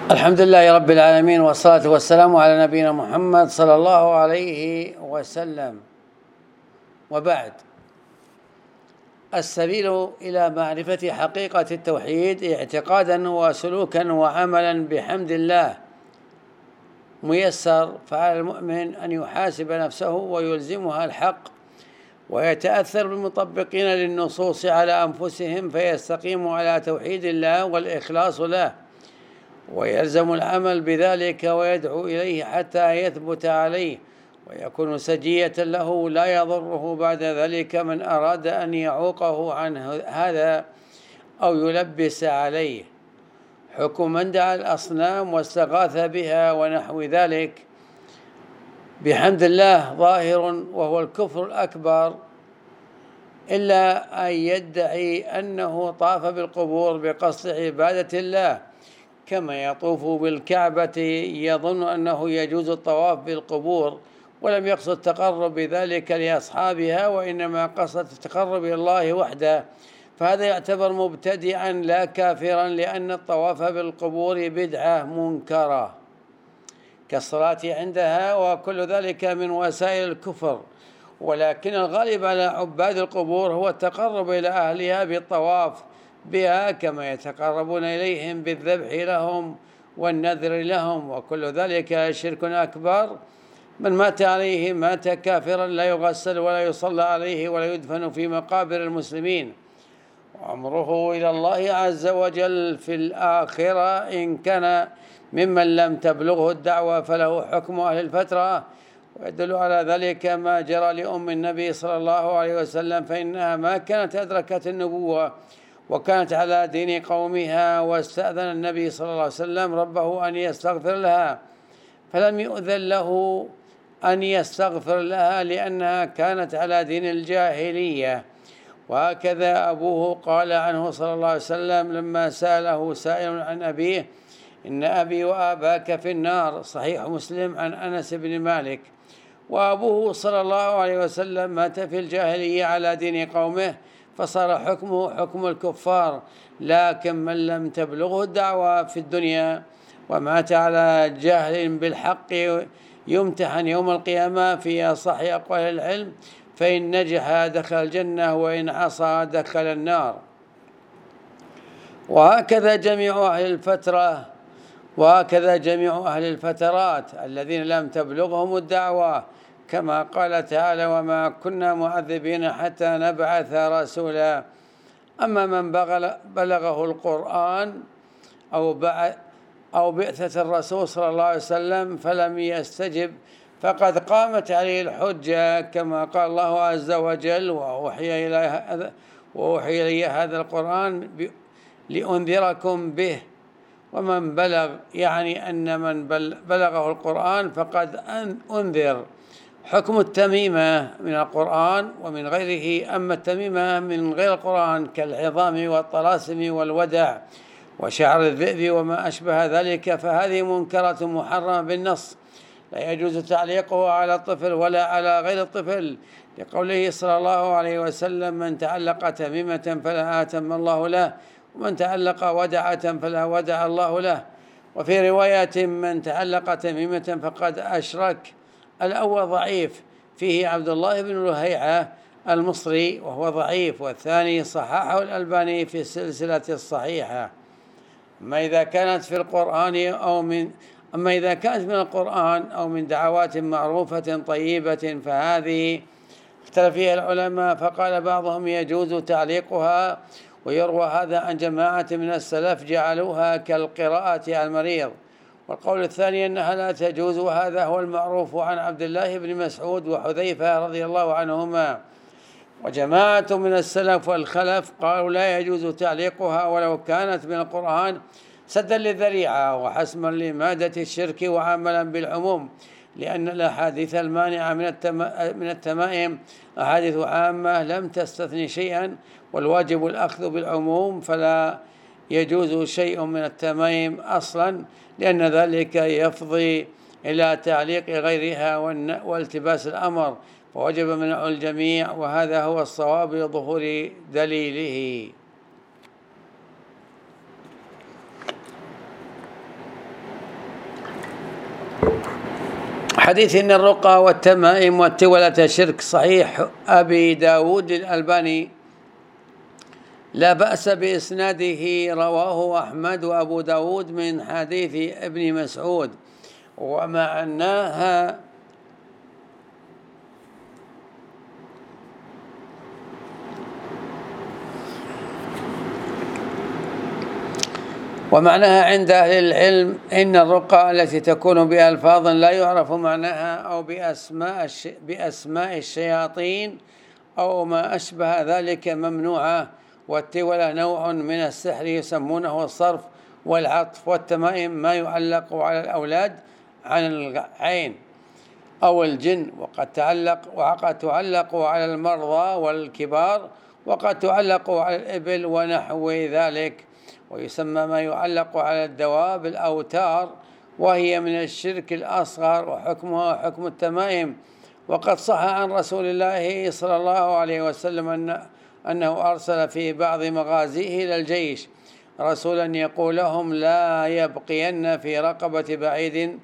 الحمد لله رب العالمين، والصلاة والسلام على نبينا محمد صلى الله عليه وسلم. وبعد، السبيل إلى معرفة حقيقة التوحيد اعتقادا وسلوكا وعملا بحمد الله ميسر، فعلى المؤمن أن يحاسب نفسه ويلزمها الحق، ويتأثر بالمطبقين للنصوص على أنفسهم فيستقيموا على توحيد الله والإخلاص له، ويلزم العمل بذلك ويدعو إليه حتى يثبت عليه ويكون سجية له، لا يضره بعد ذلك من أراد أن يعوقه عن هذا أو يلبس عليه. حكم من دعا الأصنام واستغاث بها ونحو ذلك بحمد الله ظاهر، وهو الكفر الأكبر، إلا أن يدعي أنه طاف بالقبور بقصد عبادة الله، كما يطوف بالكعبة يظن أنه يجوز الطواف بالقبور ولم يقصد التقرب بذلك لأصحابها، وإنما قصد التقرب إلى الله وحده، فهذا يعتبر مبتدعا لا كافرا، لأن الطواف بالقبور بدعة منكرة كالصلاة عندها، وكل ذلك من وسائل الكفر. ولكن الغالب على عباد القبور هو التقرب إلى أهلها بالطواف بها، كما يتقربون إليهم بالذبح لهم والنذر لهم، وكل ذلك شرك أكبر. من مات عليه مات كافرا، لا يغسل ولا يصلى عليه ولا يدفن في مقابر المسلمين، وأمره إلى الله عز وجل في الآخرة. إن كان ممن لم تبلغه الدعوة فله حكم أهل الفترة، ويدل على ذلك ما جرى لأم النبي صلى الله عليه وسلم، فإنها ما كانت أدركت النبوة وكانت على دين قومها، واستأذن النبي صلى الله عليه وسلم ربه أن يستغفر لها، فلم يؤذن له أن يستغفر لها لأنها كانت على دين الجاهلية. وهكذا أبوه قال عنه صلى الله عليه وسلم لما سأله سائل عن أبيه: إن أبي وأباك في النار، صحيح مسلم عن أنس بن مالك. وأبوه صلى الله عليه وسلم مات في الجاهلية على دين قومه، فصار حكمه حكم الكفار. لكن من لم تبلغه الدعوة في الدنيا ومات على جهل بالحق يمتحن يوم القيامة في أصح أقوال العلم، فإن نجح دخل الجنة وإن عصى دخل النار. وهكذا جميع أهل الفترات الذين لم تبلغهم الدعوة، كما قال تعالى: وما كنا معذبين حتى نبعث رسولا. أما من بلغه القرآن أو بعثة الرسول صلى الله عليه وسلم فلم يستجب، فقد قامت عليه الحجة، كما قال الله عز وجل: وأوحي إلي هذا القرآن لأنذركم به. ومن بلغ يعني أن من بلغه القرآن فقد أنذر. حكم التميمة من القرآن ومن غيره. أما التميمة من غير القرآن كالعظام والطلاسم والودع وشعر الذئب وما أشبه ذلك، فهذه منكرة محرمة بالنص، لا يجوز تعليقه على الطفل ولا على غير الطفل، لقوله صلى الله عليه وسلم: من تعلق تميمة فلا آتم الله له، ومن تعلق ودعة فلا ودع الله له. وفي رواية: من تعلق تميمة فقد أشرك. الأول ضعيف، فيه عبد الله بن لهيعة المصري وهو ضعيف، والثاني صححه الألباني في السلسلة الصحيحة. أما إذا كانت من القرآن أو من دعوات معروفة طيبة فهذه اختلف فيها العلماء، فقال بعضهم يجوز تعليقها، ويروى هذا عن جماعة من السلف جعلوها كالقراءة على المريض. والقول الثاني أنها لا تجوز، وهذا هو المعروف عن عبد الله بن مسعود وحذيفة رضي الله عنهما. وجماعة من السلف والخلف قالوا لا يجوز تعليقها ولو كانت من القرآن، سدا للذريعة وحسما لمادة الشرك وعملا بالعموم، لأن الأحاديث المانعة من التمائم أحاديث عامة لم تستثني شيئا، والواجب الأخذ بالعموم، فلا يجوز شيء من التمائم أصلا، لأن ذلك يفضي إلى تعليق غيرها والتباس الأمر، فوجب منع الجميع، وهذا هو الصواب لظهور دليله. حديث إن الرقى والتمائم والتولة شرك صحيح أبي داود الألباني لا بأس بإسناده، رواه أحمد وأبو داود من حديث ابن مسعود ومعناها عند أهل العلم إن الرقى التي تكون بألفاظ لا يعرف معناها أو بأسماء الشياطين أو ما أشبه ذلك ممنوعة. والتولة نوع من السحر يسمونه الصرف والعطف. والتمائم ما يعلق على الأولاد عن العين أو الجن، وقد تعلق على المرضى والكبار، وقد تعلق على الإبل ونحو ذلك. ويسمى ما يعلق على الدواب الأوتار، وهي من الشرك الأصغر، وحكمها حكم التمائم. وقد صح عن رسول الله صلى الله عليه وسلم أنه أرسل في بعض مغازيه إلى الجيش رسولا يقول لهم لا يبقين في رقبة بعيد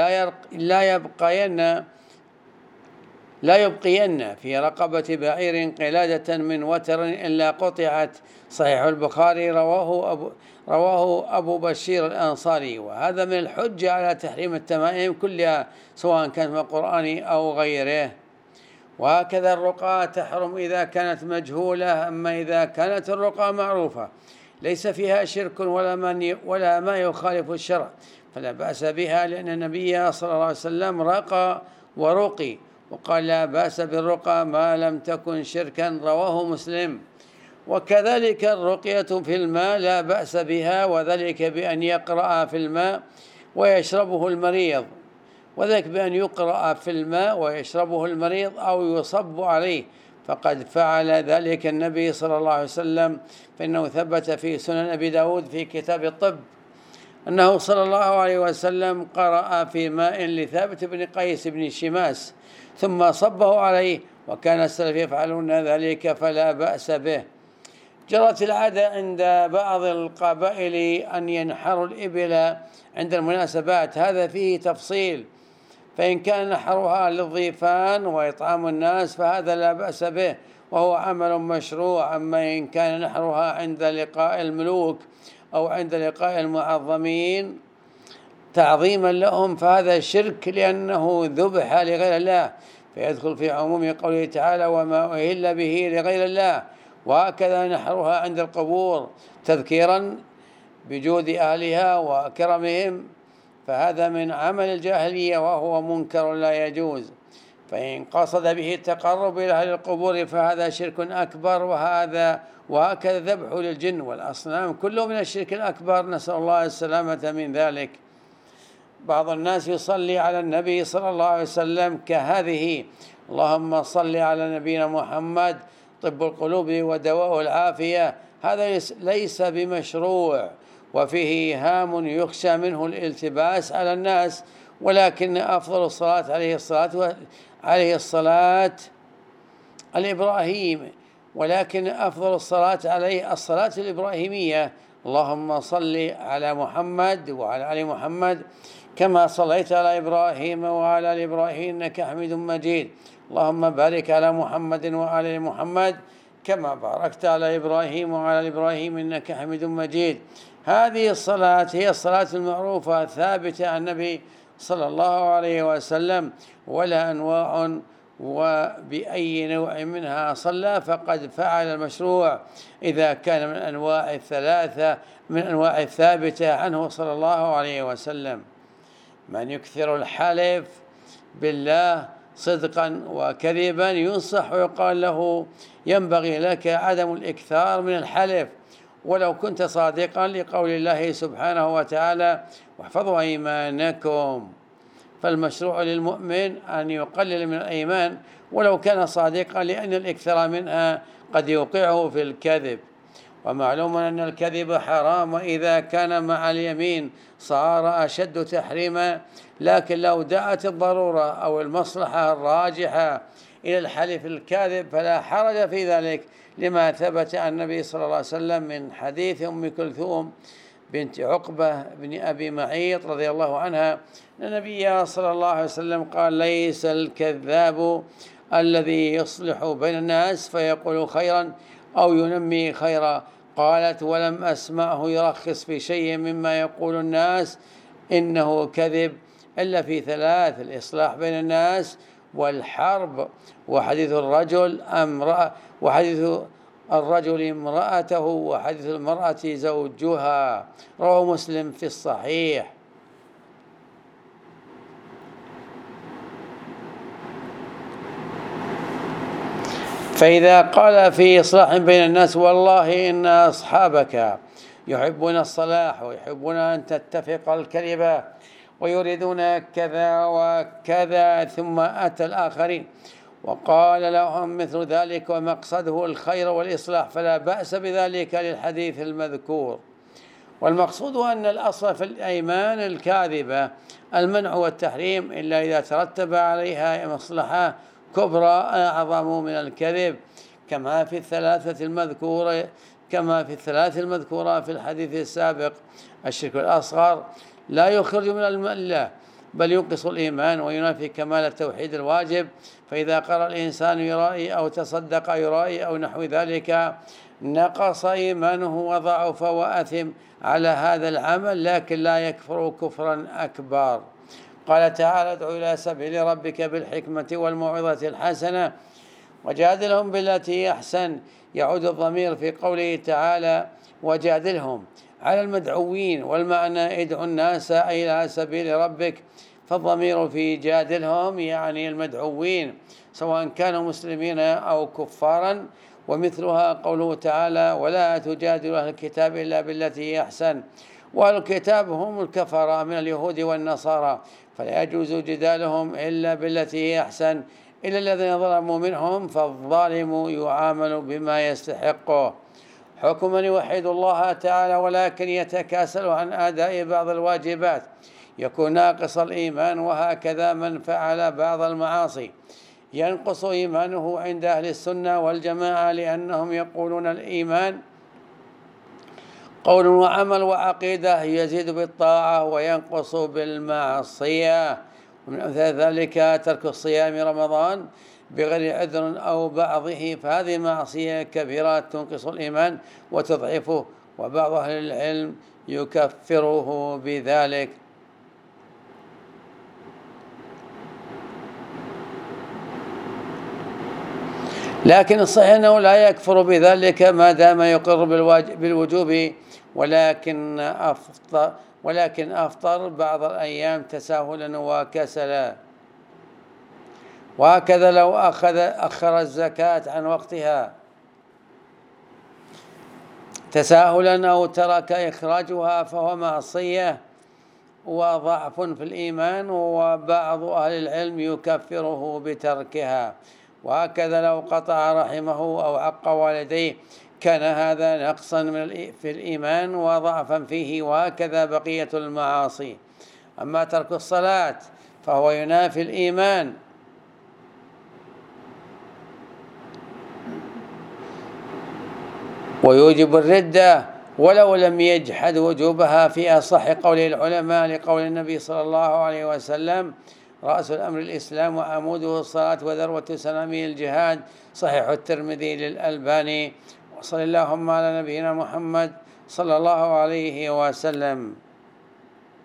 لا يبقين في رقبة بعير قلادة من وتر إلا قطعت. صحيح البخاري، رواه أبو بشير الأنصاري. وهذا من الحجة على تحريم التمائم كلها سواء كان في القرآن أو غيره. وهكذا الرقى تحرم إذا كانت مجهولة. أما إذا كانت الرقى معروفة ليس فيها شرك ولا ما يخالف الشرع فلا بأس بها، لأن النبي صلى الله عليه وسلم رقى ورقي وقال لا بأس بالرقى ما لم تكن شركا، رواه مسلم. وكذلك الرقية في الماء لا بأس بها، وذلك بأن يقرأ في الماء ويشربه المريض، أو يصب عليه، فقد فعل ذلك النبي صلى الله عليه وسلم. فإنه ثبت في سنن أبي داود في كتاب الطب أنه صلى الله عليه وسلم قرأ في ماء لثابت بن قيس بن شماس ثم صبه عليه، وكان السلف يفعلون ذلك فلا بأس به. جرت العادة عند بعض القبائل أن ينحروا الإبل عند المناسبات، هذا فيه تفصيل، فإن كان نحرها للضيفان وإطعام الناس فهذا لا بأس به وهو عمل مشروع. أما إن كان نحرها عند لقاء الملوك أو عند لقاء المعظمين تعظيما لهم فهذا شرك، لأنه ذبح لغير الله، فيدخل في عموم قوله تعالى وما أهل به لغير الله. وهكذا نحرها عند القبور تذكيرا بجود أهلها وكرمهم، فهذا من عمل الجاهلية وهو منكر لا يجوز. فإن قصد به التقرب إلى أهل القبور فهذا شرك أكبر. وهكذا ذبح للجن والأصنام كله من الشرك الأكبر، نسأل الله السلامة من ذلك. بعض الناس يصلي على النبي صلى الله عليه وسلم كهذه: اللهم صل على نبينا محمد طب القلوب ودواء العافية. هذا ليس بمشروع، وفيه هام يخشى منه الالتباس على الناس، ولكن أفضل الصلاة عليه الصلاة الصلاة الإبراهيمية: اللهم صل على محمد وعلى آل محمد كما صليت على إبراهيم وعلى آل إبراهيم إنك حميد مجيد. اللهم بارك على محمد وعلى آل محمد كما باركت على إبراهيم وعلى آل إبراهيم إنك حميد مجيد. هذه الصلاة هي الصلاة المعروفة الثابتة عن النبي صلى الله عليه وسلم، ولا أنواع، وبأي نوع منها صلى فقد فعل المشروع إذا كان من أنواع الثابتة عنه صلى الله عليه وسلم. من يكثر الحلف بالله صدقا وكذبا ينصح ويقال له ينبغي لك عدم الإكثار من الحلف ولو كنت صادقا، لقول الله سبحانه وتعالى واحفظوا أيمانكم. فالمشروع للمؤمن أن يقلل من الأيمان ولو كان صادقا، لأن الإكثار منها قد يوقعه في الكذب. ومعلوم أن الكذب حرام، وإذا كان مع اليمين صار أشد تحريما، لكن لو دعت الضرورة أو المصلحة الراجحة إلى الحلف الكاذب فلا حرج في ذلك، لما ثبت عن النبي صلى الله عليه وسلم من حديث أم كلثوم بنت عقبة بن أبي معيط رضي الله عنها أن النبي صلى الله عليه وسلم قال: ليس الكذاب الذي يصلح بين الناس فيقول خيرا أو ينمي خيرا. قالت: ولم أسمعه يرخص في شيء مما يقول الناس إنه كذب إلا في ثلاث: الإصلاح بين الناس، والحرب، وحديث الرجل امرأته، وحديث المرأة زوجها. رواه مسلم في الصحيح. فإذا قال في إصلاح بين الناس: والله إن أصحابك يحبون الصلاح ويحبون أن تتفق الكلمة ويريدون كذا وكذا، ثم أتى الآخرين وقال لهم مثل ذلك ومقصده الخير والإصلاح، فلا بأس بذلك للحديث المذكور. والمقصود أن الأصل في الأيمان الكاذبة المنع والتحريم إلا إذا ترتب عليها مصلحة كبرى أعظم من الكذب، كما في الثلاث المذكورة في الحديث السابق. الشرك الأصغر لا يخرج من الملة بل ينقص الإيمان وينافي كمال التوحيد الواجب، فإذا قرأ الإنسان يرائي أو تصدق يرائي أو نحو ذلك نقص إيمانه وضعف وأثم على هذا العمل، لكن لا يكفر كفرا أكبر. قال تعالى: ادع إلى سبيل ربك بالحكمة والموعظة الحسنة وجادلهم بالتي أحسن. يعود الضمير في قوله تعالى وجادلهم على المدعوين، والمعنى ادعوا الناس إلى سبيل ربك، فالضمير في جادلهم يعني المدعوين سواء كانوا مسلمين أو كفارا. ومثلها قوله تعالى: ولا تجادلوا أهل الكتاب إلا بالتي هي أحسن. وأهل الكتاب هم الكفرة من اليهود والنصارى، فلا يجوز جدالهم إلا بالتي هي أحسن، إلا الذين ظلموا منهم، فالظالم يعامل بما يستحقه. حكم من يوحد الله تعالى ولكن يتكاسل عن أداء بعض الواجبات يكون ناقص الإيمان، وهكذا من فعل بعض المعاصي ينقص إيمانه عند أهل السنة والجماعة، لأنهم يقولون الإيمان قول وعمل وعقيدة، يزيد بالطاعة وينقص بالمعصية. ومن أمثال ذلك ترك الصيام رمضان بغير عذر أو بعضه، فهذه معصية كبيرة تنقص الإيمان وتضعفه، وبعض أهل العلم يكفره بذلك. لكن الصحيح أنه لا يكفر بذلك ما دام يقر بالوجوب، ولكن أفطر بعض الأيام تساهلا وكسلا. وهكذا لو أخر الزكاة عن وقتها تساهلا أو ترك إخراجها فهو معصية وضعف في الإيمان، وبعض أهل العلم يكفره بتركها. وهكذا لو قطع رحمه أو عق والديه كان هذا نقصا في الإيمان وضعفا فيه، وهكذا بقية المعاصي. أما ترك الصلاة فهو ينافي الإيمان ويوجب الردة ولو لم يجحد وجوبها في أصح قول العلماء، لقول النبي صلى الله عليه وسلم: رأس الأمر الإسلام وعموده الصلاة وذروة سنامه الجهاد. صحيح الترمذي للألباني. وصلى اللهم على نبينا محمد صلى الله عليه وسلم.